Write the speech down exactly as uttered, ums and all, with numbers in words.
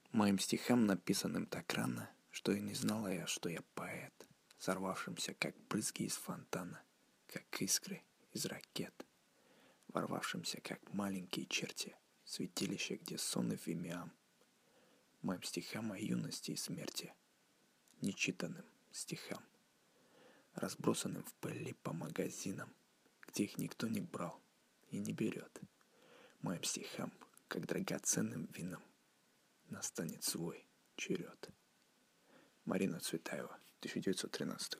Моим стихам, написанным так рано, что и не знала я, что я поэт, сорвавшимся, как брызги из фонтана, как искры из ракет, ворвавшимся, как маленькие черти, в святилище, где сон и фимиам. Моим стихам о юности и смерти, нечитанным стихам, разбросанным в пыли по магазинам, где их никто не брал и не берет. Моим стихам, как драгоценным винам, настанет свой черед. Марина Цветаева, тысяча девятьсот тринадцатый